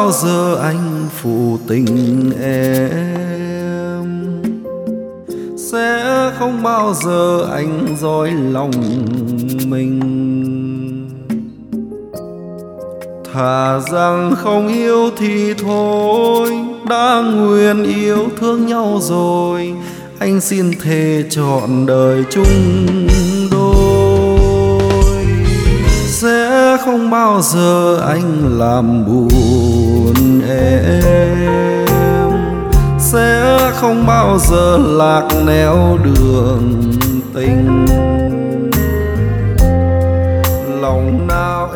bao giờ anh phụ tình em, sẽ không bao giờ anh dối lòng mình. Thà rằng không yêu thì thôi, đã nguyện yêu thương nhau rồi, anh xin thề trọn đời chung đôi. Sẽ không bao giờ anh làm buồn em, sẽ không bao giờ lạc nẻo đường tình. Lòng nào